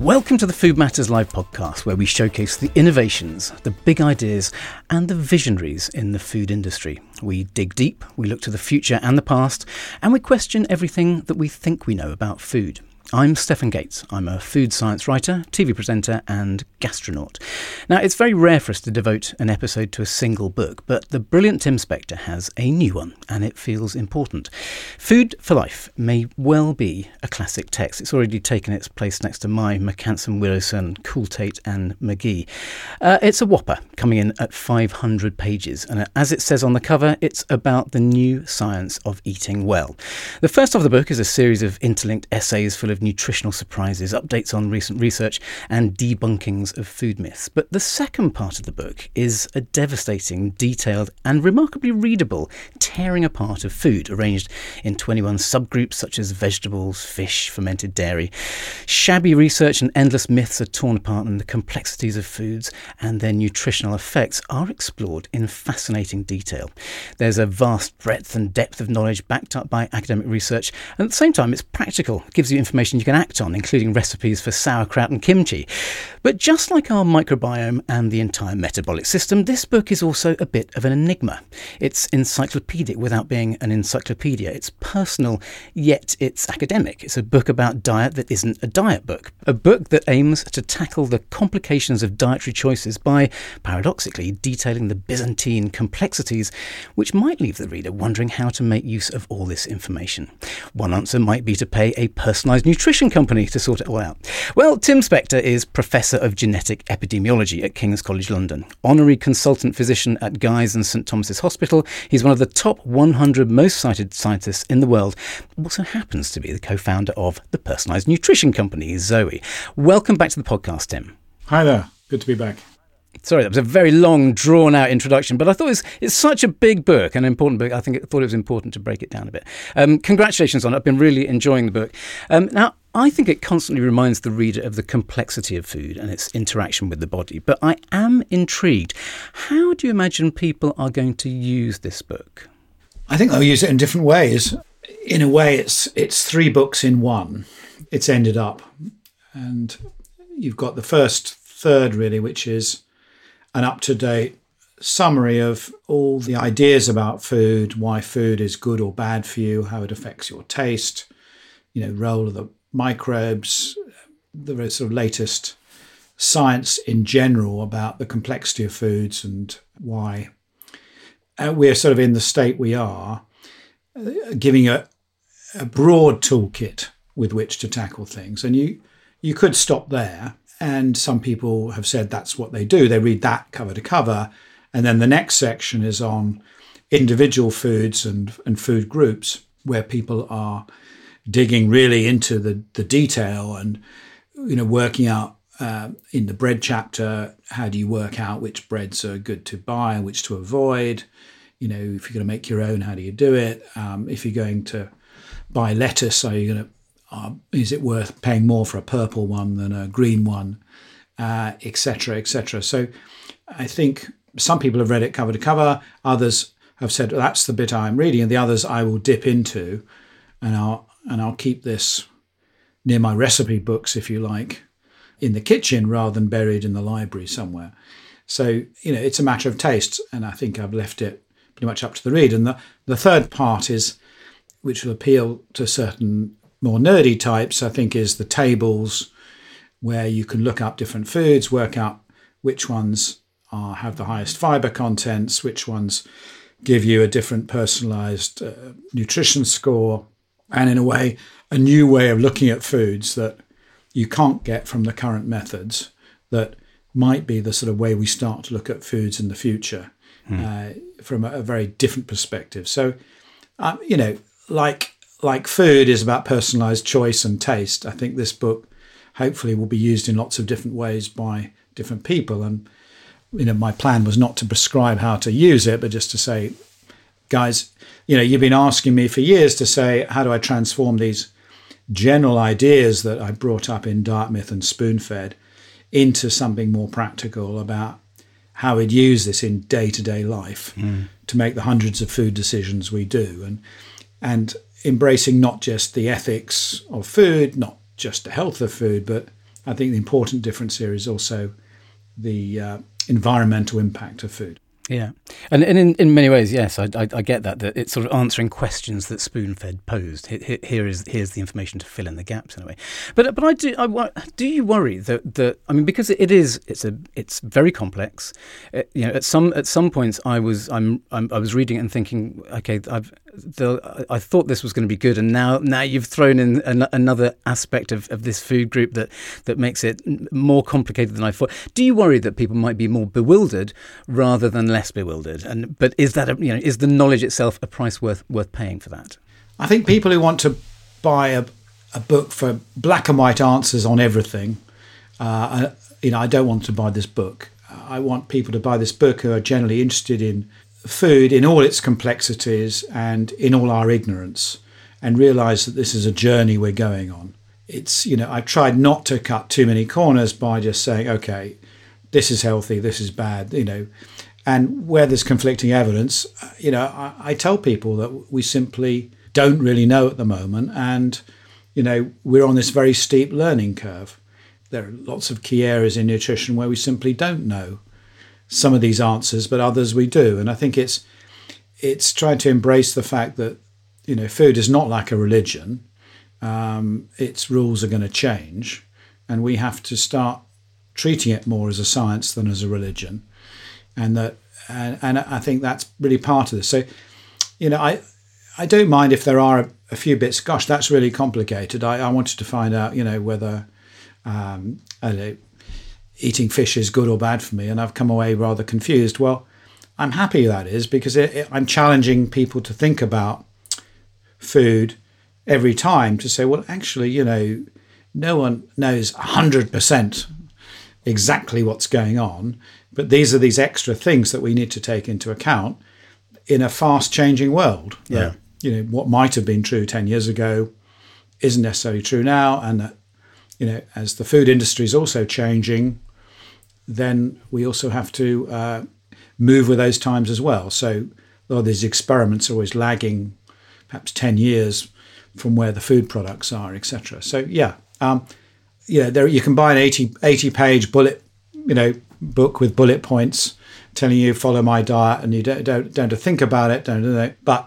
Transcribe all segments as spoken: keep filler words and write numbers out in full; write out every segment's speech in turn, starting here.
Welcome to the Food Matters Live podcast, where we showcase the innovations, the big ideas and the visionaries in the food industry. We dig deep, we look to the future and the past, and we question everything that we think we know about food. I'm Stefan Gates. I'm a food science writer, T V presenter and gastronaut. Now, it's very rare for us to devote an episode to a single book, but the brilliant Tim Spector has a new one, and it feels important. Food for Life may well be a classic text. It's already taken its place next to my McCanson, Willowson, Cool Tate and McGee. Uh, it's a whopper, coming in at five hundred pages, and as it says on the cover, it's about the new science of eating well. The first half of the book is a series of interlinked essays full of nutritional surprises, updates on recent research and debunkings of food myths. But the second part of the book is a devastating, detailed and remarkably readable tearing apart of food, arranged in twenty-one subgroups such as vegetables, fish, fermented dairy. Shabby research and endless myths are torn apart, and the complexities of foods and their nutritional effects are explored in fascinating detail. There's a vast breadth and depth of knowledge backed up by academic research, and at the same time it's practical. It gives you information you can act on, including recipes for sauerkraut and kimchi. But just like our microbiome and the entire metabolic system, this book is also a bit of an enigma. It's encyclopedic without being an encyclopedia. It's personal, yet it's academic. It's a book about diet that isn't a diet book. A book that aims to tackle the complications of dietary choices by, paradoxically, detailing the Byzantine complexities, which might leave the reader wondering how to make use of all this information. One answer might be to pay a personalised nutrition company to sort it all out. Well, Tim Spector is Professor of Genetic Epidemiology at King's College London, Honorary Consultant Physician at Guy's and St Thomas's Hospital. He's one of the top one hundred most cited scientists in the world. Also happens to be the co-founder of the personalised nutrition company, Zoe. Welcome back to the podcast, Tim. Hi there. Good to be back. Sorry, that was a very long, drawn-out introduction, but I thought it was, it's such a big book, an important book. I think I thought it was important to break it down a bit. Um, congratulations on it. I've been really enjoying the book. Um, now, I think it constantly reminds the reader of the complexity of food and its interaction with the body, but I am intrigued. How do you imagine people are going to use this book? I think they'll use it in different ways. In a way, it's it's three books in one. It's ended up. And you've got the first third, really, which is an up-to-date summary of all the ideas about food, why food is good or bad for you, how it affects your taste, you know, role of the microbes, the sort of latest science in general about the complexity of foods and why uh, we're sort of in the state we are, uh, giving a, a broad toolkit with which to tackle things. And you you could stop there. And some people have said that's what they do. They read that cover to cover. And then the next section is on individual foods and, and food groups, where people are digging really into the, the detail and, you know, working out uh, in the bread chapter, how do you work out which breads are good to buy and which to avoid? You know, if you're going to make your own, how do you do it? Um, if you're going to buy lettuce, are you going to Uh, is it worth paying more for a purple one than a green one, uh, et cetera, et cetera. So I think some people have read it cover to cover. Others have said, well, that's the bit I'm reading. And the others I will dip into, and I'll, and I'll keep this near my recipe books, if you like, in the kitchen rather than buried in the library somewhere. So, you know, it's a matter of taste. And I think I've left it pretty much up to the reader. And the, the third part is, which will appeal to certain more nerdy types, I think, is the tables, where you can look up different foods, work out which ones are, have the highest fiber contents, which ones give you a different personalized uh, nutrition score, and in a way, a new way of looking at foods that you can't get from the current methods, that might be the sort of way we start to look at foods in the future, mm. uh, from a, a very different perspective. So, um, you know, like Like food is about personalised choice and taste, I think this book hopefully will be used in lots of different ways by different people. And, you know, my plan was not to prescribe how to use it, but just to say, guys, you know, you've been asking me for years to say, how do I transform these general ideas that I brought up in Diet Myth and Spoon-Fed into something more practical about how we'd use this in day-to-day life mm. to make the hundreds of food decisions we do. And, and, embracing not just the ethics of food, not just the health of food, but I think the important difference here is also the uh, environmental impact of food. Yeah, and, and in, in many ways, yes, I, I, I get that, that it's sort of answering questions that Spoonfed posed. Here, here is here's the information to fill in the gaps in a way. But but I do I, do you worry that, that I mean, because it is it's a it's very complex. Uh, you know, at some at some points I was I'm, I'm I was reading it and thinking, okay, I've the, I thought this was going to be good, and now now you've thrown in an, another aspect of, of this food group that that makes it more complicated than I thought. Do you worry that people might be more bewildered rather than less bewildered? And but is that a, you know is the knowledge itself a price worth worth paying for that? I think people who want to buy a, a book for black and white answers on everything, uh, you know, I don't want to buy this book. I want people to buy this book who are generally interested in food in all its complexities and in all our ignorance, and realise that this is a journey we're going on. It's, you know, I've tried not to cut too many corners by just saying, okay, this is healthy, this is bad, you know. And where there's conflicting evidence, you know, I, I tell people that we simply don't really know at the moment. And, you know, we're on this very steep learning curve. There are lots of key areas in nutrition where we simply don't know some of these answers, but others we do. And I think it's it's trying to embrace the fact that, you know, food is not like a religion. Um, its rules are going to change, and we have to start treating it more as a science than as a religion. And that, and, and I think that's really part of this. So, you know, I I don't mind if there are a, a few bits. Gosh, that's really complicated. I, I wanted to find out, you know, whether um, I don't know, eating fish is good or bad for me, and I've come away rather confused. Well, I'm happy that is, because it, it, I'm challenging people to think about food every time to say, well, actually, you know, no one knows one hundred percent exactly what's going on, but these are these extra things that we need to take into account in a fast changing world. Yeah. That, you know, what might have been true ten years ago isn't necessarily true now. And that, you know, as the food industry is also changing, then we also have to uh, move with those times as well. So a lot of these experiments are always lagging perhaps ten years from where the food products are, et cetera. So, yeah, um, you know, there, you can buy an eighty, eighty page bullet, you know, book with bullet points telling you follow my diet, and you don't don't, don't have to think about it. Don't do that. But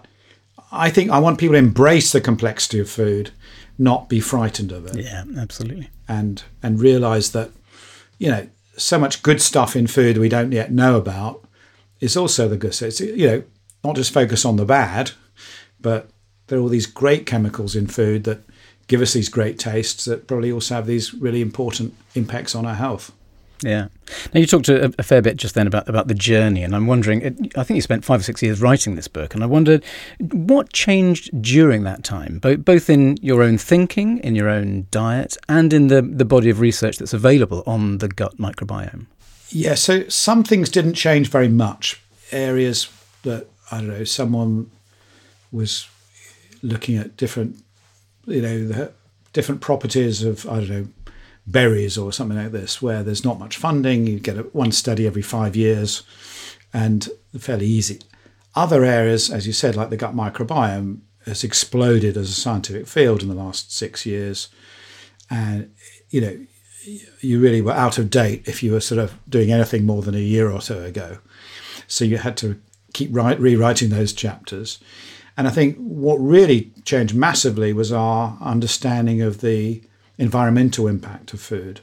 I think I want people to embrace the complexity of food, not be frightened of it. Yeah, absolutely. And and realise that, you know, so much good stuff in food we don't yet know about is also the good. So it's, you know, not just focus on the bad, but there are all these great chemicals in food that give us these great tastes that probably also have these really important impacts on our health. Yeah. Now, you talked a, a fair bit just then about, about the journey, and I'm wondering, I think you spent five or six years writing this book, and I wondered what changed during that time, both, both in your own thinking, in your own diet, and in the, the body of research that's available on the gut microbiome. Yeah, so some things didn't change very much. Areas that, I don't know, someone was looking at different, you know, the different properties of, I don't know, berries or something like this, where there's not much funding. You get a, one study every five years and fairly easy. Other areas, as you said, like the gut microbiome, has exploded as a scientific field in the last six years. And, you know, you really were out of date if you were sort of doing anything more than a year or so ago. So you had to keep write, rewriting those chapters. And I think what really changed massively was our understanding of the environmental impact of food.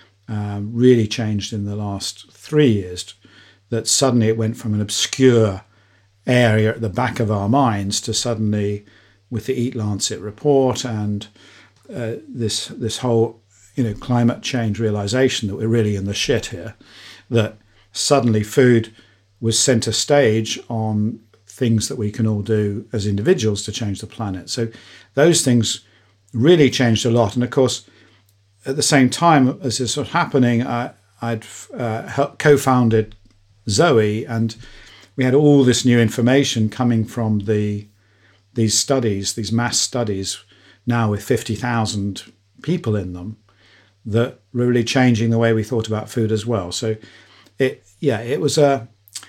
Um, really changed in the last three years, that suddenly it went from an obscure area at the back of our minds to suddenly, with the Eat Lancet report and uh, this this whole, you know, climate change realization that we're really in the shit here, that suddenly food was centre stage on things that we can all do as individuals to change the planet. So those things really changed a lot. And of course, at the same time as this was happening, I, I'd uh, co-founded Zoe, and we had all this new information coming from the these studies, these mass studies, now with fifty thousand people in them, that were really changing the way we thought about food as well. So, it yeah, it was a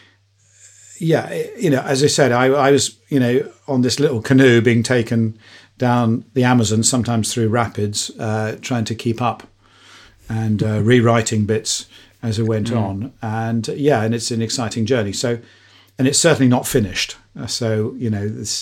yeah, it, you know, as I said, I, I was you know on this little canoe being taken down the Amazon, sometimes through rapids, uh, trying to keep up and uh, rewriting bits as it went Mm. on. And yeah, and it's an exciting journey. So, and it's certainly not finished. Uh, So, you know, this,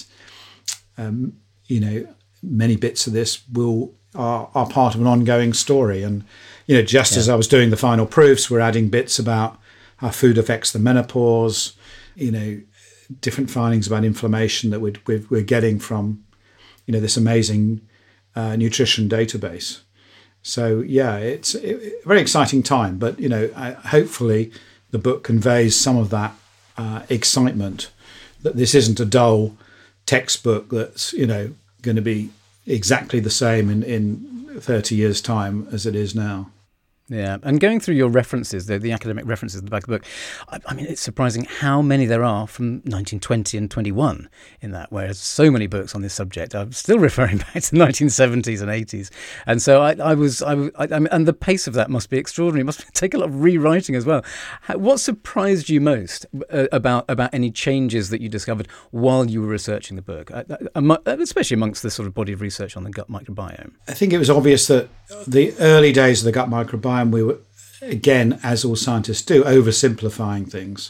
um, you know, many bits of this will are, are part of an ongoing story. And, you know, just Yeah. as I was doing the final proofs, we're adding bits about how food affects the menopause, you know, different findings about inflammation that we're, we're, we're getting from, you know, this amazing uh, nutrition database. So, yeah, it's a very exciting time. But, you know, I, hopefully the book conveys some of that uh, excitement, that this isn't a dull textbook that's, you know, going to be exactly the same in, in thirty years' time as it is now. Yeah, and going through your references, the, the academic references at the back of the book, I, I mean, it's surprising how many there are from nineteen twenty and twenty-one in that, whereas so many books on this subject are still referring back to the nineteen seventies and eighties. And so I, I was, I, I, I mean, and the pace of that must be extraordinary. It must take a lot of rewriting as well. How, what surprised you most uh, about about any changes that you discovered while you were researching the book, uh, uh, especially amongst the sort of body of research on the gut microbiome? I think it was obvious that the early days of the gut microbiome, we were, again, as all scientists do, oversimplifying things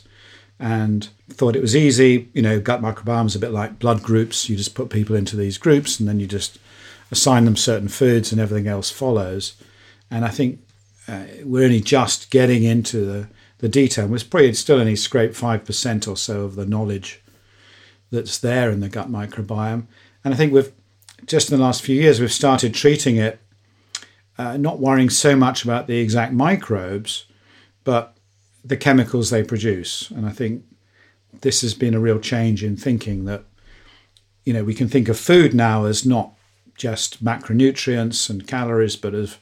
and thought it was easy. You know, gut microbiome is a bit like blood groups. You just put people into these groups and then you just assign them certain foods and everything else follows. And I think uh, we're only just getting into the, the detail. We're probably still only scraped five percent or so of the knowledge that's there in the gut microbiome. And I think we've, just in the last few years, we've started treating it Uh, not worrying so much about the exact microbes, but the chemicals they produce. And I think this has been a real change in thinking that, you know, we can think of food now as not just macronutrients and calories, but as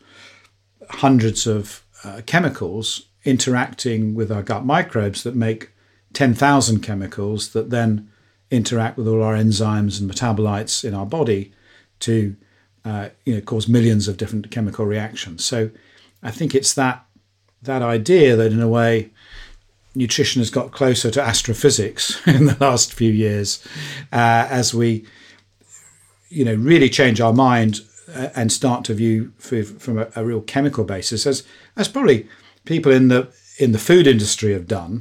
hundreds of uh, chemicals interacting with our gut microbes that make ten thousand chemicals that then interact with all our enzymes and metabolites in our body to Uh, you know, cause millions of different chemical reactions. So I think it's that that idea that in a way nutrition has got closer to astrophysics in the last few years uh, as we, you know, really change our mind and start to view food from a, a real chemical basis, as as probably people in the in the food industry have done,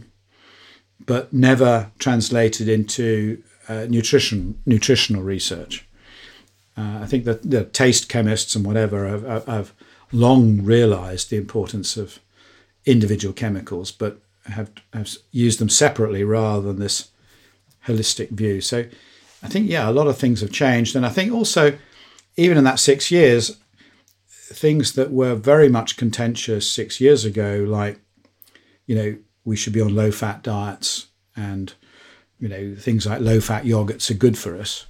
but never translated into uh, nutrition nutritional research. Uh, I think that the taste chemists and whatever have, have, have long realised the importance of individual chemicals, but have, have used them separately rather than this holistic view. So I think, yeah, a lot of things have changed. And I think also, even in that six years, things that were very much contentious six years ago, like, you know, we should be on low-fat diets and, you know, things like low-fat yogurts are good for us.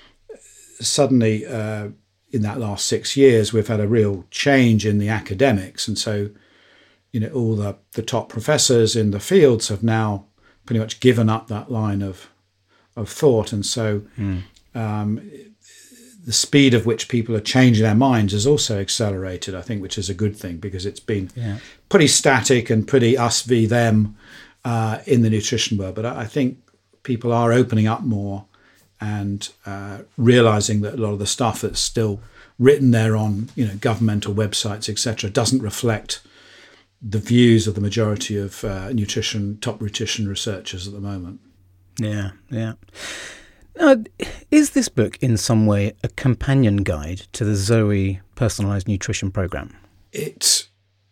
Suddenly, uh, in that last six years, we've had a real change in the academics. And so, you know, all the, the top professors in the fields have now pretty much given up that line of of thought. And so mm. um, the speed of which people are changing their minds has also accelerated, I think, which is a good thing, because it's been yeah. pretty static and pretty us v them uh, in the nutrition world. But I, I think people are opening up more and uh, realizing that a lot of the stuff that's still written there on, you know, governmental websites, et cetera, doesn't reflect the views of the majority of uh, nutrition, top nutrition researchers at the moment. Yeah, yeah. Now, is this book in some way a companion guide to the Zoe personalised nutrition programme? It's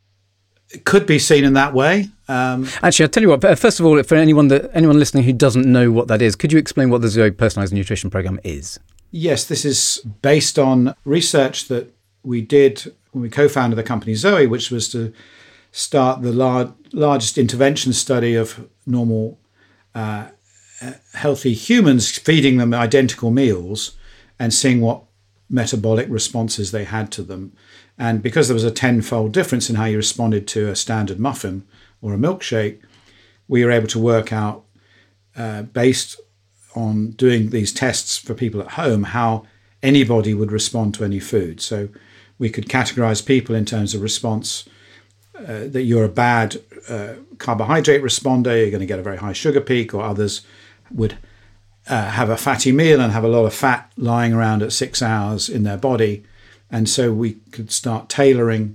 It could be seen in that way. Um, Actually, I'll tell you what, first of all, for anyone that anyone listening who doesn't know what that is, could you explain what the Zoe Personalised Nutrition Programme is? Yes, this is based on research that we did when we co-founded the company Zoe, which was to start the lar- largest intervention study of normal uh, healthy humans, feeding them identical meals and seeing what metabolic responses they had to them. And because there was a tenfold difference in how you responded to a standard muffin or a milkshake, we were able to work out, uh, based on doing these tests for people at home, how anybody would respond to any food. So we could categorize people in terms of response, uh, that you're a bad uh, carbohydrate responder, you're going to get a very high sugar peak, or others would uh, have a fatty meal and have a lot of fat lying around at six hours in their body. And so we could start tailoring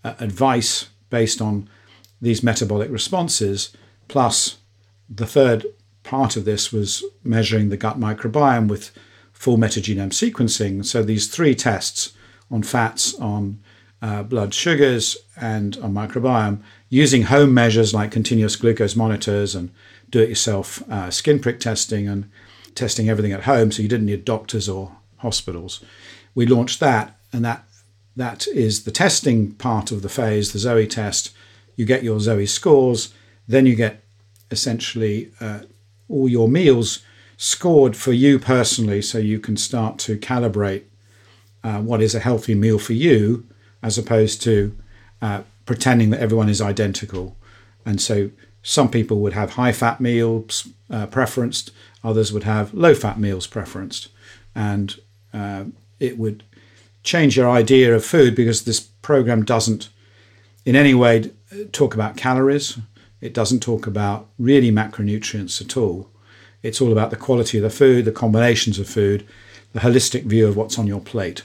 uh, advice based on these metabolic responses. Plus, the third part of this was measuring the gut microbiome with full metagenome sequencing. So these three tests on fats, on uh, blood sugars, and on microbiome, using home measures like continuous glucose monitors and do-it-yourself uh, skin prick testing and testing everything at home, so you didn't need doctors or hospitals. We launched that, and that that is the testing part of the phase, the Zoe test. You get your Zoe scores, then you get essentially uh, all your meals scored for you personally, so you can start to calibrate uh, what is a healthy meal for you, as opposed to uh, pretending that everyone is identical. And so some people would have high-fat meals uh, preferenced, others would have low-fat meals preferenced. And uh, it would change your idea of food, because this program doesn't in any way talk about calories. It doesn't talk about really macronutrients at all. It's all about the quality of the food, the combinations of food, the holistic view of what's on your plate.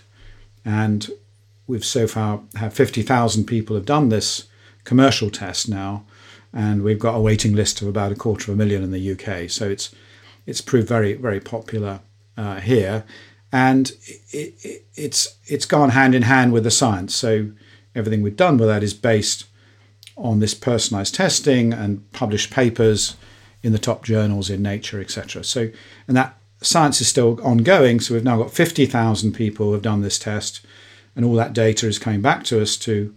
And we've so far had fifty thousand people have done this commercial test now, and we've got a waiting list of about a quarter of a million in the U K. So it's it's proved very, very popular uh, here. And it, it, it's it's gone hand in hand with the science. So everything we've done with that is based on this personalized testing and published papers in the top journals in Nature, et cetera. So, and that science is still ongoing. So we've now got fifty thousand people who have done this test, and all that data is coming back to us to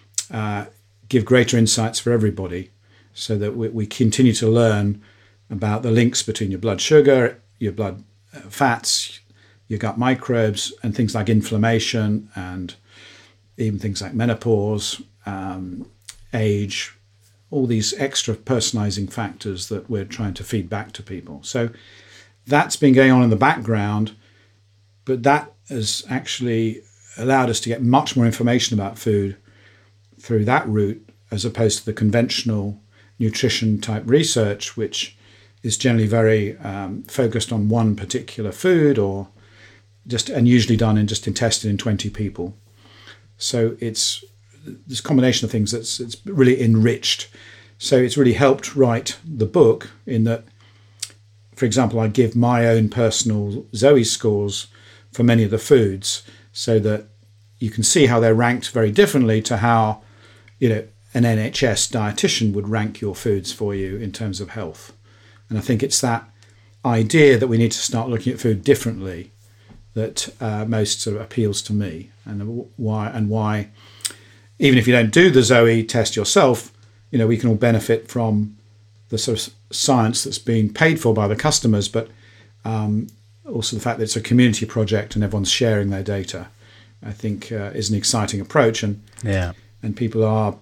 uh, give greater insights for everybody, so that we, we continue to learn about the links between your blood sugar, your blood uh, fats, your gut microbes, and things like inflammation, and even things like menopause, um, age, all these extra personalizing factors that we're trying to feed back to people. So that's been going on in the background, but that has actually allowed us to get much more information about food through that route, as opposed to the conventional nutrition type research, which is generally very um, focused on one particular food, or just and usually done in just in tested in twenty people. So it's this combination of things that's it's really enriched. So it's really helped write the book, in that, for example, I give my own personal Zoe scores for many of the foods, so that you can see how they're ranked very differently to how, you know, an N H S dietitian would rank your foods for you in terms of health. And I think it's that idea that we need to start looking at food differently that uh, most sort of appeals to me, and why and why even if you don't do the Zoe test yourself, you know, we can all benefit from the sort of science that's being paid for by the customers, but um, also the fact that it's a community project and everyone's sharing their data, I think uh, is an exciting approach. And yeah, and people are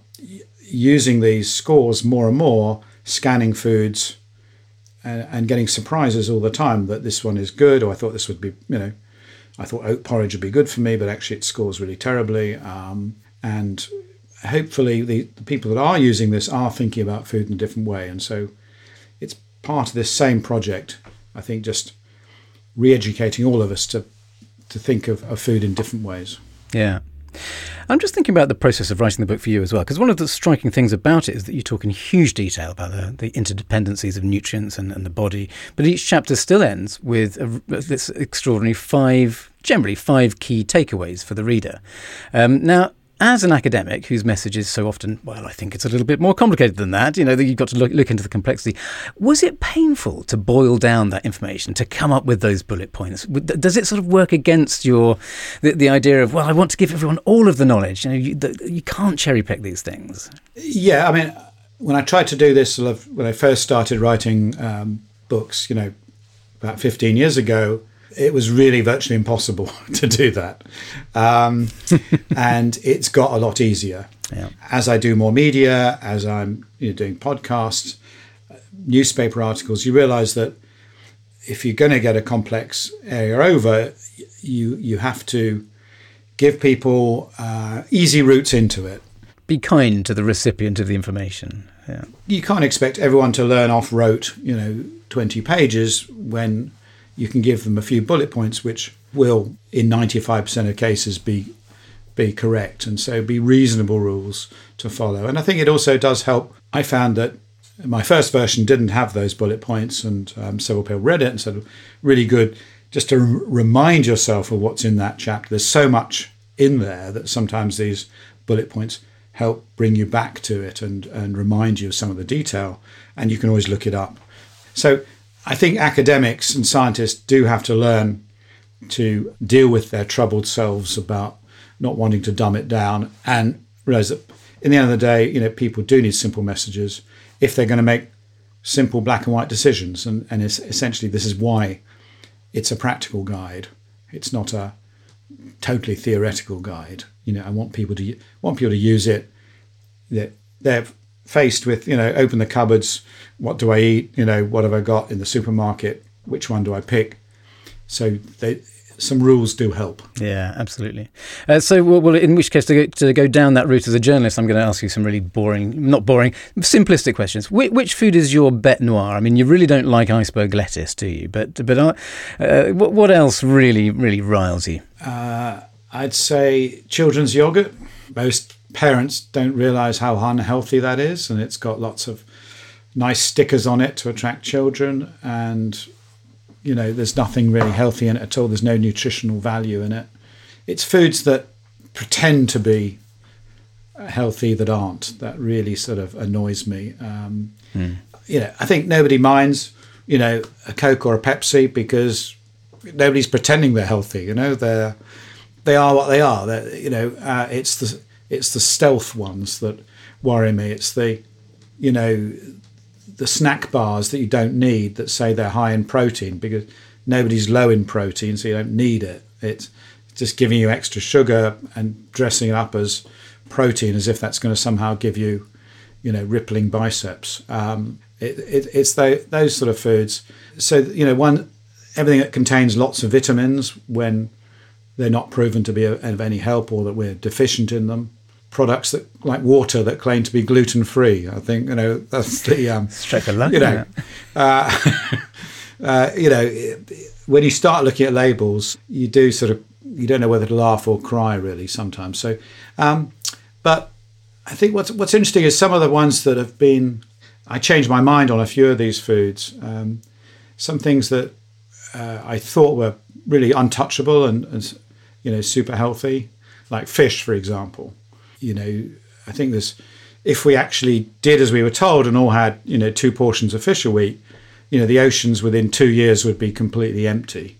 using these scores more and more, scanning foods and, and getting surprises all the time that this one is good, or I thought this would be, you know, I thought oat porridge would be good for me, but actually it scores really terribly. Um, and hopefully the, the people that are using this are thinking about food in a different way. And so it's part of this same project, I think, just re-educating all of us to to think of, of food in different ways. Yeah. I'm just thinking about the process of writing the book for you as well, because one of the striking things about it is that you talk in huge detail about the, the interdependencies of nutrients and, and the body, but each chapter still ends with a, this extraordinary five, generally five key takeaways for the reader. Um, now, as an academic whose message is so often, well, I think it's a little bit more complicated than that, you know, that you've got to look, look into the complexity. Was it painful to boil down that information, to come up with those bullet points? Does it sort of work against your, the, the idea of, well, I want to give everyone all of the knowledge? You know, you, the, you can't cherry pick these things. Yeah, I mean, when I tried to do this, when I first started writing um, books, you know, about fifteen years ago, it was really virtually impossible to do that. Um, and it's got a lot easier. Yeah. As I do more media, as I'm you know, doing podcasts, newspaper articles, you realize that if you're going to get a complex area over, you you have to give people uh, easy routes into it. Be kind to the recipient of the information. Yeah. You can't expect everyone to learn off rote, you know, twenty pages when you can give them a few bullet points, which will, in ninety-five percent of cases, be be correct, and so be reasonable rules to follow. And I think it also does help. I found that my first version didn't have those bullet points, and um, several people read it and said, really good, just to r- remind yourself of what's in that chapter. There's so much in there that sometimes these bullet points help bring you back to it and, and remind you of some of the detail, and you can always look it up. So I think academics and scientists do have to learn to deal with their troubled selves about not wanting to dumb it down, and realize that in the end of the day, you know, people do need simple messages if they're going to make simple black and white decisions. And, and it's essentially, this is why it's a practical guide. It's not a totally theoretical guide. You know, I want people to want people to use it. They're, they're faced with, you know, open the cupboards. What do I eat? You know, what have I got in the supermarket? Which one do I pick? So they, some rules do help. Yeah, absolutely. Uh, so, well, well, in which case, to go, to go down that route as a journalist, I'm going to ask you some really boring, not boring, simplistic questions. Which, which food is your bête noire? I mean, you really don't like iceberg lettuce, do you? But but uh, uh, what, what else really, really riles you? Uh, I'd say children's yogurt. Most parents don't realise how unhealthy that is, and it's got lots of nice stickers on it to attract children, and you know, there's nothing really healthy in it at all. There's no nutritional value in it. It's foods that pretend to be healthy that aren't. That really sort of annoys me. Um, mm. You know, I think nobody minds, you know, a Coke or a Pepsi because nobody's pretending they're healthy. You know, they're they are what they are. They're, you know, uh, it's the it's the stealth ones that worry me. It's the, you know, the snack bars that you don't need that say they're high in protein because nobody's low in protein, so you don't need it. It's just giving you extra sugar and dressing it up as protein as if that's going to somehow give you, you know, rippling biceps. Um, it, it, it's the, those sort of foods. So, you know, one, everything that contains lots of vitamins when they're not proven to be of any help or that we're deficient in them. Products that like water that claim to be gluten free. I think you know that's the um, straight for luck. You know, uh, uh, you know, when you start looking at labels, you do sort of you don't know whether to laugh or cry really sometimes. So, um, but I think what's what's interesting is some of the ones that have been. I changed my mind on a few of these foods. Um, some things that uh, I thought were really untouchable and, and you know super healthy, like fish, for example. You know, I think there's, if we actually did as we were told and all had, you know, two portions of fish a week, you know, the oceans within two years would be completely empty.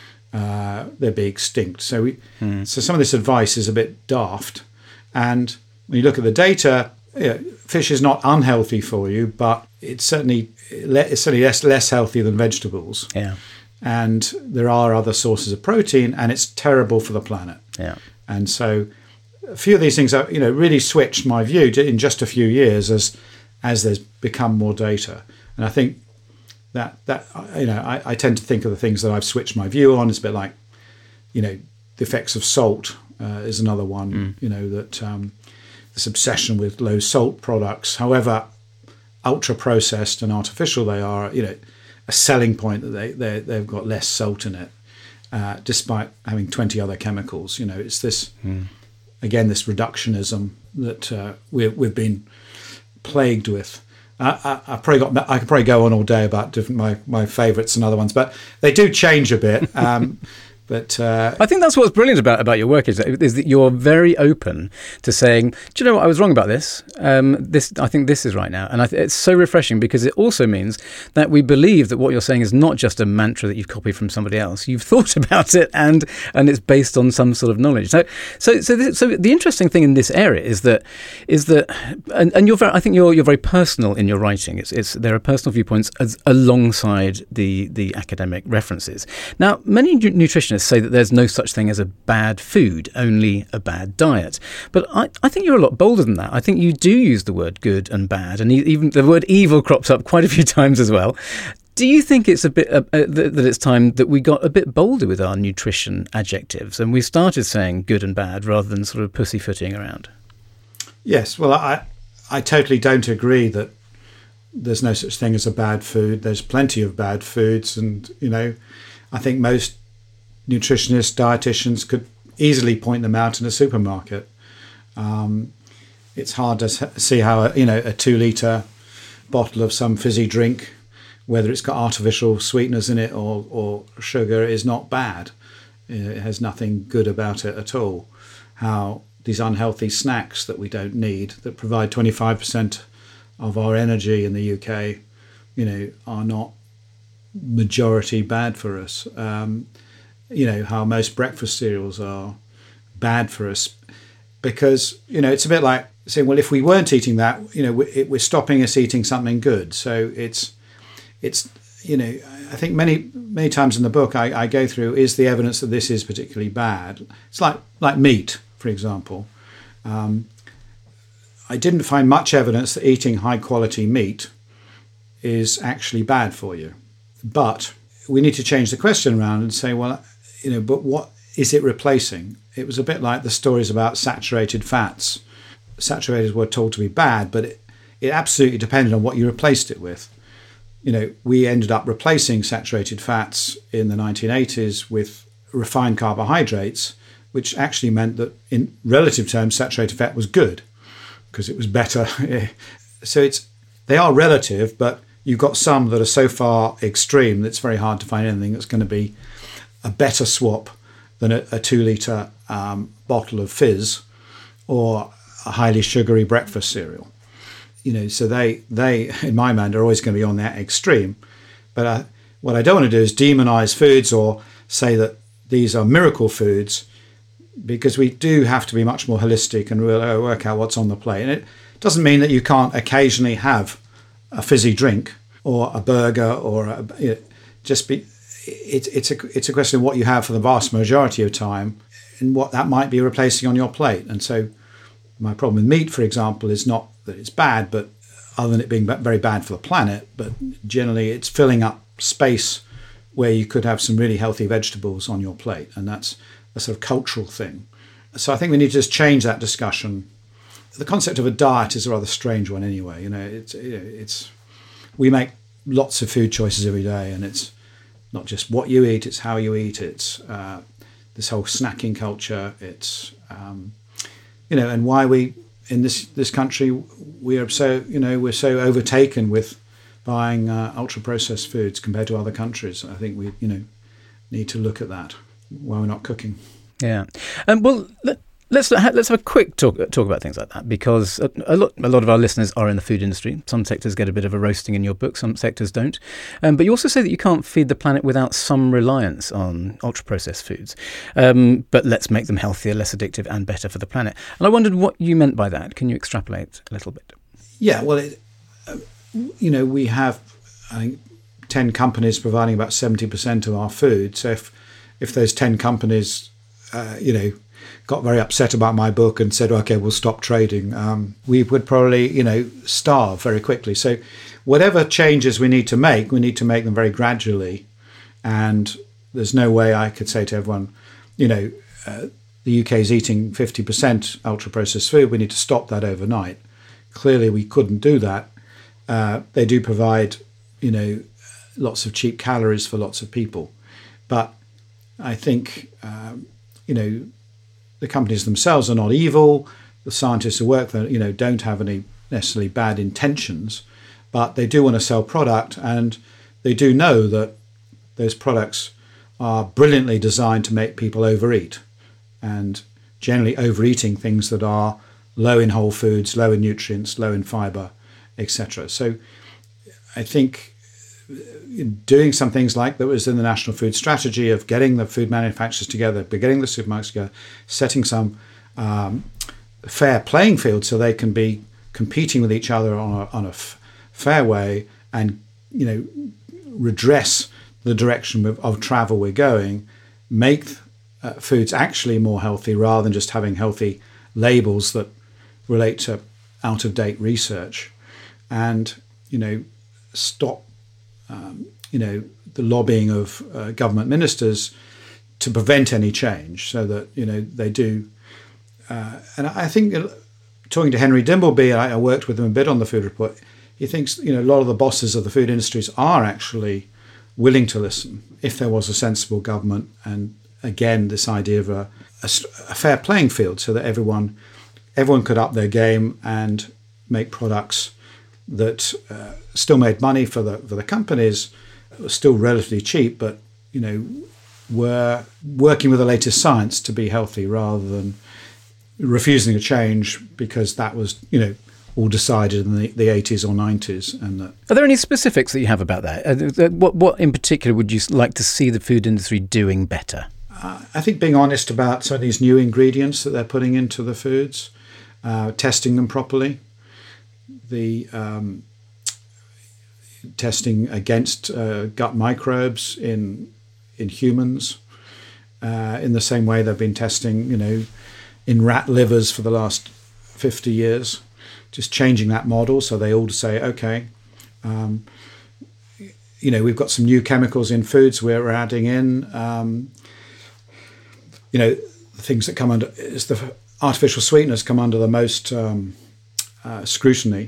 Uh, they'd be extinct. So we, mm. so some of this advice is a bit daft. And when you look at the data, you know, fish is not unhealthy for you, but it's certainly it's certainly less less healthy than vegetables. Yeah. And there are other sources of protein, and it's terrible for the planet. Yeah. And so a few of these things are, you know, really switched my view in just a few years as as there's become more data. And I think that, that you know, I, I tend to think of the things that I've switched my view on. It's a bit like, you know, the effects of salt uh, is another one, mm. you know, that um, this obsession with low salt products, however ultra-processed and artificial they are, you know, a selling point that they, they, they've got less salt in it, uh, despite having twenty other chemicals. You know, it's this... Mm. Again, this reductionism that uh, we've, we've been plagued with. I, I, I probably got. I could probably go on all day about different my, my favourites and other ones, but they do change a bit. Um, but uh, I think that's what's brilliant about, about your work is that, is that you're very open to saying, do you know what, I was wrong about this. Um, this I think this is right now, and I th- it's so refreshing because it also means that we believe that what you're saying is not just a mantra that you've copied from somebody else. You've thought about it, and and it's based on some sort of knowledge. So so so this, so the interesting thing in this area is that is that and, and you're very, I think you're you're very personal in your writing. It's it's there are personal viewpoints as, alongside the the academic references. Now, many nu- nutritionists say that there's no such thing as a bad food, only a bad diet. But I, I think you're a lot bolder than that. I think you do use the word good and bad, and even the word evil crops up quite a few times as well. Do you think it's a bit uh, uh, that it's time that we got a bit bolder with our nutrition adjectives and we started saying good and bad rather than sort of pussyfooting around? Yes, well, I I totally don't agree that there's no such thing as a bad food. There's plenty of bad foods, and you know, I think most nutritionists, dietitians could easily point them out in a supermarket. Um, it's hard to see how, you know, a two litre bottle of some fizzy drink, whether it's got artificial sweeteners in it or, or sugar, is not bad. It has nothing good about it at all. How these unhealthy snacks that we don't need, that provide twenty-five percent of our energy in the U K, you know, are not majority bad for us. Um, you know, how most breakfast cereals are bad for us, because, you know, it's a bit like saying, well, if we weren't eating that, you know, we're stopping us eating something good. So it's, it's, you know, I think many, many times in the book I, I go through, is the evidence that this is particularly bad. It's like, like meat, for example. Um, I didn't find much evidence that eating high quality meat is actually bad for you. But we need to change the question around and say, well, you know, but what is it replacing? It was a bit like the stories about saturated fats. Saturated were told to be bad, but it, it absolutely depended on what you replaced it with. You know, we ended up replacing saturated fats in the nineteen eighties with refined carbohydrates, which actually meant that in relative terms, saturated fat was good because it was better. So it's, they are relative, but you've got some that are so far extreme that it's very hard to find anything that's going to be a better swap than a, a two litre um, bottle of fizz or a highly sugary breakfast cereal. You know, so they, they in my mind, are always going to be on that extreme. But uh, what I don't want to do is demonize foods or say that these are miracle foods, because we do have to be much more holistic and really work out what's on the plate. And it doesn't mean that you can't occasionally have a fizzy drink or a burger or a, you know, just be. It, it's a it's a question of what you have for the vast majority of time and what that might be replacing on your plate. And so my problem with meat, for example, is not that it's bad, but other than it being very bad for the planet, but generally it's filling up space where you could have some really healthy vegetables on your plate. And that's a sort of cultural thing. So I think we need to just change that discussion. The concept of a diet is a rather strange one anyway. You know, it's, it's we make lots of food choices every day, and it's not just what you eat, it's how you eat. It's uh, this whole snacking culture. It's, um, you know, and why we, in this, this country, we are so, you know, we're so overtaken with buying uh, ultra-processed foods compared to other countries. I think we, you know, need to look at that while we're not cooking. Yeah. Um, well, let, let's let's have a quick talk talk about things like that, because a, a lot a lot of our listeners are in the food industry. Some sectors get a bit of a roasting in your book, some sectors don't. Um, but you also say that you can't feed the planet without some reliance on ultra-processed foods. Um, but let's make them healthier, less addictive and better for the planet. And I wondered what you meant by that. Can you extrapolate a little bit? Yeah, well, it, uh, you know, we have, I think, ten companies providing about seventy percent of our food. So if, if those ten companies, uh, you know, got very upset about my book and said, okay, we'll stop trading, um, we would probably, you know, starve very quickly. So whatever changes we need to make, we need to make them very gradually. And there's no way I could say to everyone, you know, uh, the U K is eating fifty percent ultra-processed food. We need to stop that overnight. Clearly, we couldn't do that. Uh, they do provide, you know, lots of cheap calories for lots of people. But I think, um, you know, the companies themselves are not evil. The scientists who work there, you know, don't have any necessarily bad intentions, but they do want to sell product, and they do know that those products are brilliantly designed to make people overeat, and generally overeating things that are low in whole foods, low in nutrients, low in fiber, et cetera. So I think doing some things like that was in the National Food Strategy of getting the food manufacturers together, getting the supermarkets together, setting some um, fair playing field so they can be competing with each other on a, on a f- fair way, and, you know, redress the direction of, of travel we're going, make uh, foods actually more healthy rather than just having healthy labels that relate to out-of-date research, and, you know, stop Um, you know, the lobbying of uh, government ministers to prevent any change, so that, you know, they do. Uh, and I think, uh, talking to Henry Dimbleby, I, I worked with him a bit on the food report. He thinks, you know, a lot of the bosses of the food industries are actually willing to listen if there was a sensible government and again, this idea of a, a, a fair playing field so that everyone everyone could up their game and make products that uh, still made money for the for the companies, were still relatively cheap, but you know were working with the latest science to be healthy rather than refusing to change because that was you know all decided in the, the eighties or nineties. And that, are there any specifics that you have about that? Uh, what what in particular would you like to see the food industry doing better? Uh, I think being honest about some of these new ingredients that they're putting into the foods, uh, testing them properly, the um, testing against uh, gut microbes in in humans, uh, in the same way they've been testing, you know, in rat livers for the last fifty years, just changing that model so they all say, okay, um, you know, we've got some new chemicals in foods we're adding in. Um, you know, the things that come under is the artificial sweeteners come under the most um, uh, scrutiny,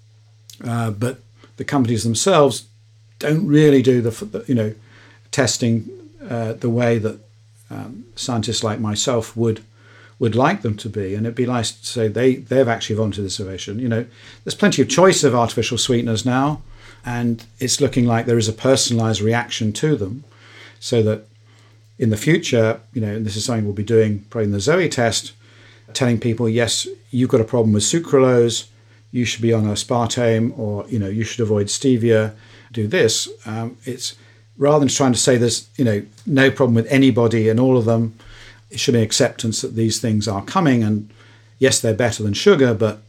uh, but the companies themselves don't really do the you know testing uh, the way that um, scientists like myself would would like them to be. And it'd be nice to say they they've actually volunteered this innovation. You know, there's plenty of choice of artificial sweeteners now, and it's looking like there is a personalized reaction to them, so that in the future, you know, and this is something we'll be doing probably in the Zoe test, telling people, yes, you've got a problem with sucralose, you should be on aspartame, or, you know, you should avoid stevia, do this. Um, it's rather than trying to say there's, you know, no problem with anybody and all of them, it should be acceptance that these things are coming. And yes, they're better than sugar, but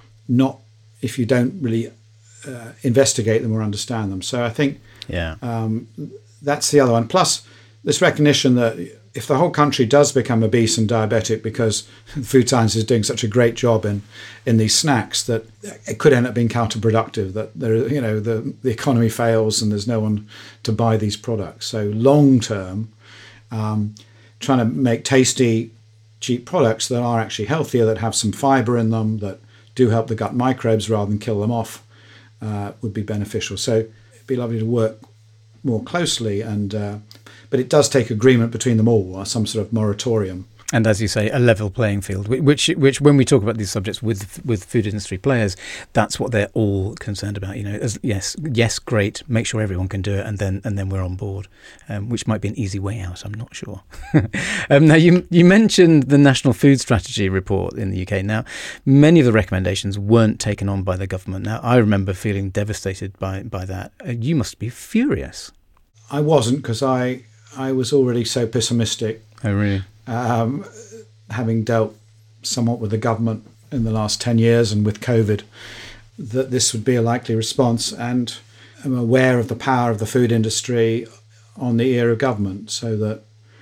not if you don't really uh, investigate them or understand them. So I think yeah, um, that's the other one. Plus, this recognition that if the whole country does become obese and diabetic because food science is doing such a great job in, in these snacks, that it could end up being counterproductive, that there, you know, the, the economy fails and there's no one to buy these products. So long term, um, trying to make tasty, cheap products that are actually healthier, that have some fiber in them, that do help the gut microbes rather than kill them off, uh, would be beneficial. So it'd be lovely to work more closely, and uh, but it does take agreement between them all, or some sort of moratorium. And as you say, a level playing field, which, which when we talk about these subjects with with food industry players, that's what they're all concerned about. You know, as, yes, yes, great, make sure everyone can do it, and then and then we're on board, um, which might be an easy way out. I'm not sure. um, now, you you mentioned the National Food Strategy report in the U K. Now, many of the recommendations weren't taken on by the government. Now, I remember feeling devastated by by that. Uh, you must be furious. I wasn't, because I I was already so pessimistic. Oh, really? Um, having dealt somewhat with the government in the last ten years and with COVID, that this would be a likely response. And I'm aware of the power of the food industry on the ear of government, so that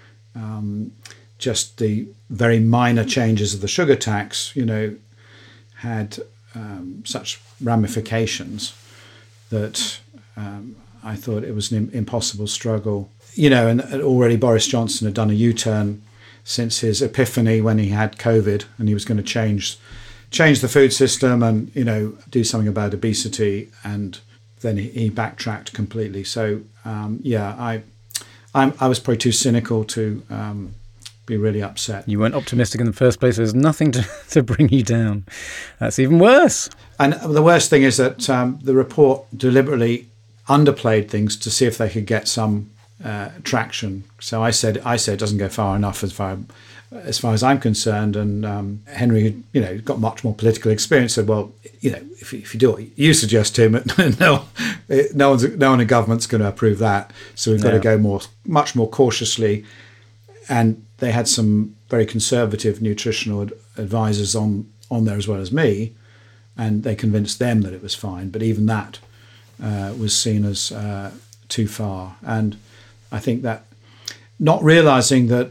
um, just the very minor changes of the sugar tax, you know, had um, such ramifications that um, I thought it was an impossible struggle. You know, and already Boris Johnson had done a U-turn since his epiphany when he had COVID, and he was going to change change the food system and, you know, do something about obesity, and then he, he backtracked completely. So um, yeah, I I'm, I was probably too cynical to um, be really upset. You weren't optimistic in the first place. There's nothing to, to bring you down. That's even worse. And the worst thing is that um, the report deliberately underplayed things to see if they could get some Uh, traction. So I said, I said it doesn't go far enough as far as far as I'm concerned. And um, Henry, you know, got much more political experience, said, well, you know, if, if you do what you suggest, Tim, no, no one's no one in government's going to approve that. So we've got Yeah. to go more, much more cautiously. And they had some very conservative nutritional ad- advisors on on there as well as me, and they convinced them that it was fine. But even that uh, was seen as uh, too far. And I think that not realizing that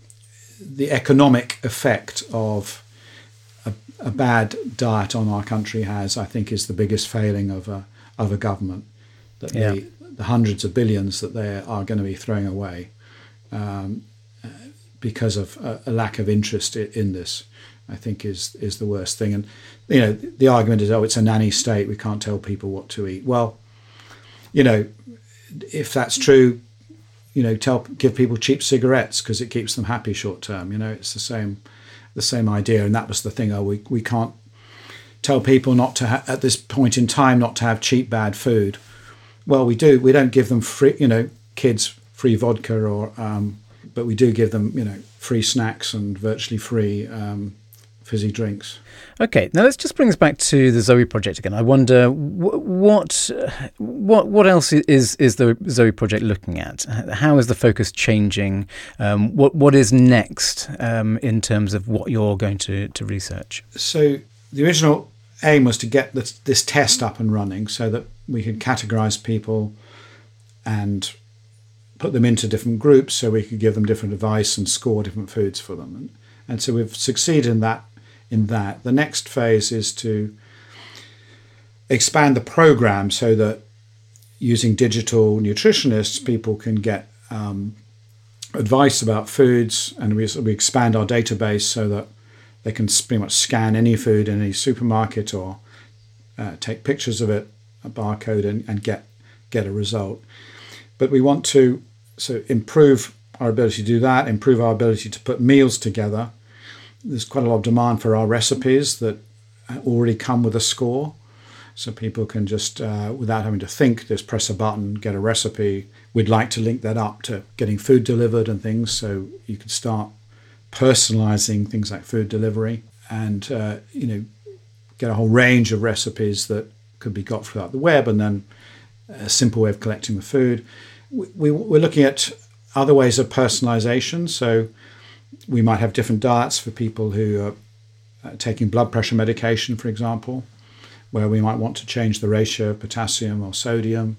the economic effect of a, a bad diet on our country has, I think, is the biggest failing of a of a government. That Yeah. the, the hundreds of billions that they are going to be throwing away um, because of a, a lack of interest in this, I think, is is the worst thing. And you know, the argument is, oh, it's a nanny state, we can't tell people what to eat. Well, you know, if that's true, you know, tell give people cheap cigarettes because it keeps them happy short term. You know, it's the same the same idea. And that was the thing. Oh, we we can't tell people not to ha- at this point in time not to have cheap bad food. Well, we do. We don't give them free, you know, kids free vodka or, um, but we do give them, you know, free snacks and virtually free um, fizzy drinks. Okay, now let's just bring us back to the Zoe Project again. I wonder wh- what what what else is is the Zoe Project looking at? How is the focus changing? Um, what what is next um, in terms of what you're going to, to research? So the original aim was to get this, this test up and running so that we could categorize people and put them into different groups so we could give them different advice and score different foods for them. And, and so we've succeeded in that. In that, the next phase is to expand the program so that using digital nutritionists, people can get um, advice about foods, and we, we expand our database so that they can pretty much scan any food in any supermarket or uh, take pictures of it, a barcode, and, and get get a result. But we want to so improve our ability to do that, improve our ability to put meals together. There's quite a lot of demand for our recipes that already come with a score. So people can just, uh, without having to think, just press a button, get a recipe. We'd like to link that up to getting food delivered and things. So you can start personalizing things like food delivery and, uh, you know, get a whole range of recipes that could be got throughout the web, and then a simple way of collecting the food. We, we, we're looking at other ways of personalization. So we might have different diets for people who are uh, taking blood pressure medication, for example, where we might want to change the ratio of potassium or sodium.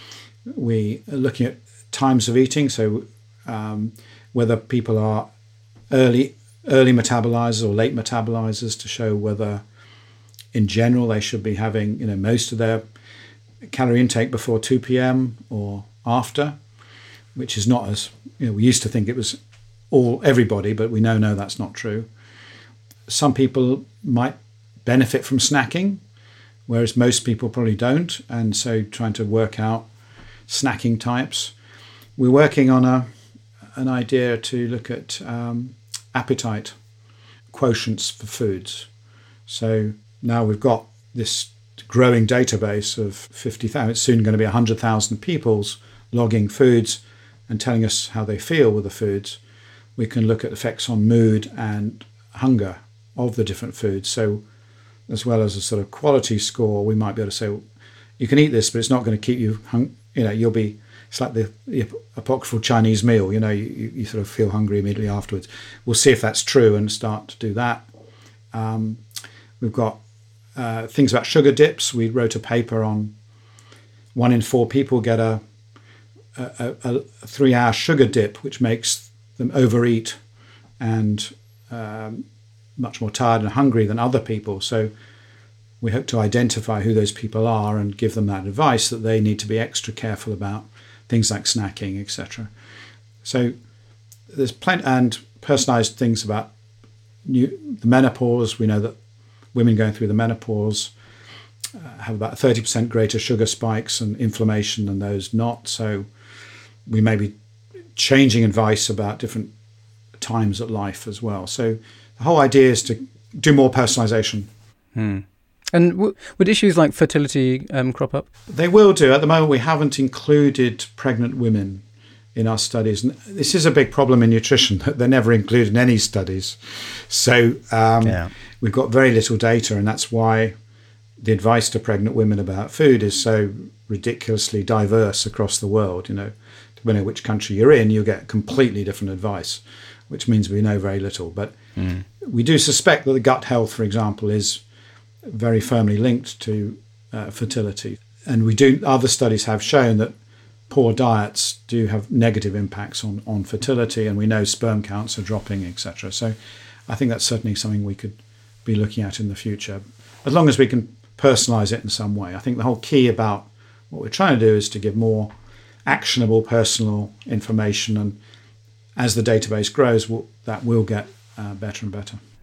We are looking at times of eating, so um, whether people are early early metabolizers or late metabolizers, to show whether, in general, they should be having, you know, most of their calorie intake before two p.m. or after, which is not as, you know, we used to think it was all everybody, but we know no, that's not true. Some people might benefit from snacking, whereas most people probably don't, and so trying to work out snacking types. We're working on a an idea to look at um, appetite quotients for foods. So now we've got this growing database of fifty thousand, it's soon going to be one hundred thousand people's logging foods and telling us how they feel with the foods. We can look at effects on mood and hunger of the different foods. So as well as a sort of quality score, we might be able to say, well, you can eat this, but it's not going to keep you, hung- you know, you'll be, it's like the, the apocryphal Chinese meal, you know, you, you sort of feel hungry immediately afterwards. We'll see if that's true and start to do that. Um, we've got uh, things about sugar dips. We wrote a paper on one in four people get a, a, a, a three-hour sugar dip, which makes them overeat and um, much more tired and hungry than other people. So we hope to identify who those people are and give them that advice that they need to be extra careful about things like snacking, et cetera. So there's plenty, and personalized things about new, the menopause. We know that women going through the menopause uh, have about thirty percent greater sugar spikes and inflammation than those not. So we may be changing advice about different times of life as well. So the whole idea is to do more personalization. Hmm. And w- would issues like fertility um, crop up? They will do. At the moment, we haven't included pregnant women in our studies. And this is a big problem in nutrition, that they're never included in any studies. So um, yeah. we've got very little data, and that's why the advice to pregnant women about food is so ridiculously diverse across the world. You know, depending on which country you're in, you'll get completely different advice, which means we know very little. But mm. we do suspect that the gut health, for example, is very firmly linked to uh, fertility. And we do, other studies have shown that poor diets do have negative impacts on, on fertility, and we know sperm counts are dropping, et cetera. So I think that's certainly something we could be looking at in the future, as long as we can personalize it in some way. I think the whole key about what we're trying to do is to give more actionable personal information, and as the database grows, we'll, that will get uh, better and better.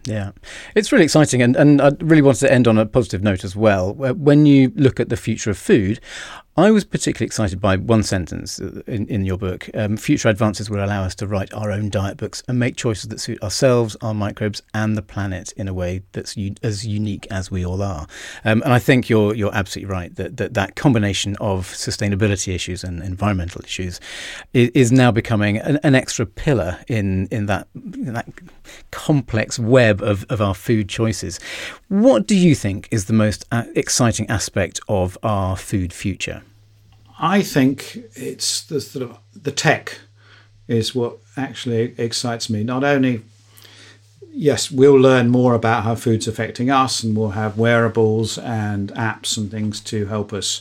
Yeah, it's really exciting, and, and I really wanted to end on a positive note as well. When you look at the future of food, I was particularly excited by one sentence in, in your book. Um, future advances will allow us to write our own diet books and make choices that suit ourselves, our microbes and the planet in a way that's u- as unique as we all are. Um, and I think you're you're absolutely right that that, that combination of sustainability issues and environmental issues is, is now becoming an, an extra pillar in, in, that, in that complex web of, of our food choices. What do you think is the most exciting aspect of our food future? I think it's the sort of the tech is what actually excites me. Not only, yes, we'll learn more about how food's affecting us, and we'll have wearables and apps and things to help us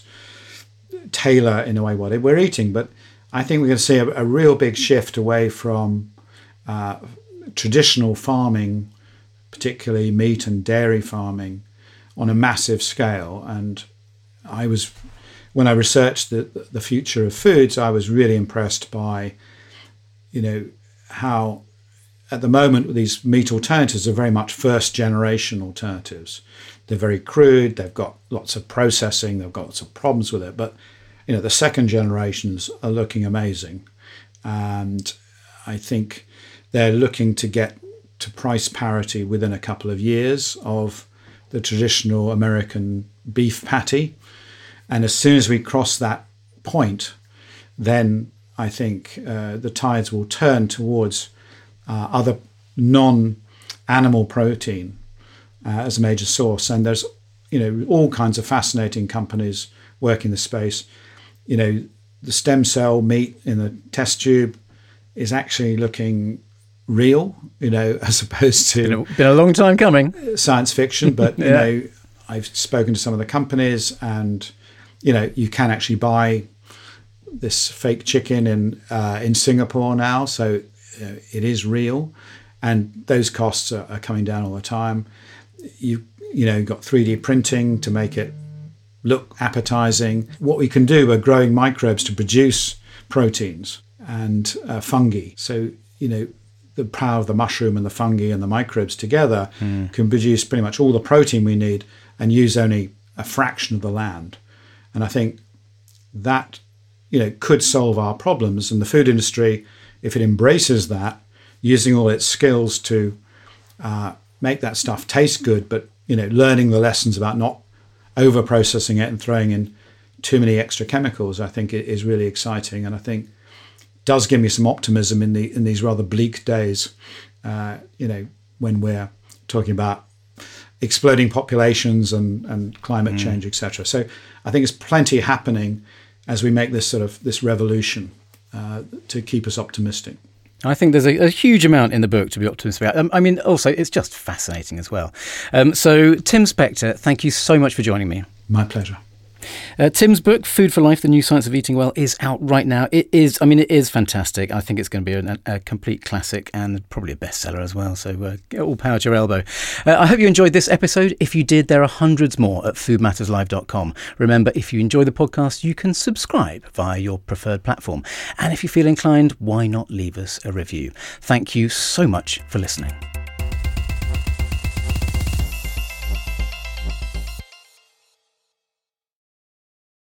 tailor in a way what we're eating. But I think we're going to see a, a real big shift away from uh, traditional farming, particularly meat and dairy farming, on a massive scale. And I was, when I researched the the future of foods, I was really impressed by, you know, how at the moment these meat alternatives are very much first generation alternatives. They're very crude, they've got lots of processing, they've got lots of problems with it. But, you know, the second generations are looking amazing. And I think they're looking to get to price parity within a couple of years of the traditional American beef patty. And as soon as we cross that point, then I think uh, the tides will turn towards uh, other non-animal protein uh, as a major source. And there's, you know, all kinds of fascinating companies working the space. You know, the stem cell meat in the test tube is actually looking real, you know, as opposed to... Been a, been a long time coming. Science fiction, but, you yeah. know, I've spoken to some of the companies and, you know, you can actually buy this fake chicken in uh, in Singapore now, so uh, it is real, and those costs are, are coming down all the time. You you know, got three D printing to make it look appetizing. What we can do, we're growing microbes to produce proteins and uh, fungi. So, you know, the power of the mushroom and the fungi and the microbes together mm. can produce pretty much all the protein we need and use only a fraction of the land. And I think that, you know, could solve our problems. And the food industry, if it embraces that, using all its skills to uh, make that stuff taste good, but, you know, learning the lessons about not over-processing it and throwing in too many extra chemicals, I think it is really exciting. And I think does give me some optimism in the in these rather bleak days, uh, you know, when we're talking about exploding populations and, and climate mm. change, et cetera. So I think there's plenty happening as we make this sort of this revolution uh, to keep us optimistic. I think there's a, a huge amount in the book to be optimistic about. Um, I mean, also, it's just fascinating as well. Um, so, Tim Spector, thank you so much for joining me. My pleasure. Uh, Tim's book, Food for Life, The New Science of Eating Well, is out right now. It is, I mean, it is fantastic. I think it's going to be a, a complete classic and probably a bestseller as well. So uh, all power to your elbow. Uh, I hope you enjoyed this episode. If you did, there are hundreds more at food matters live dot com. Remember, if you enjoy the podcast, you can subscribe via your preferred platform. And if you feel inclined, why not leave us a review? Thank you so much for listening.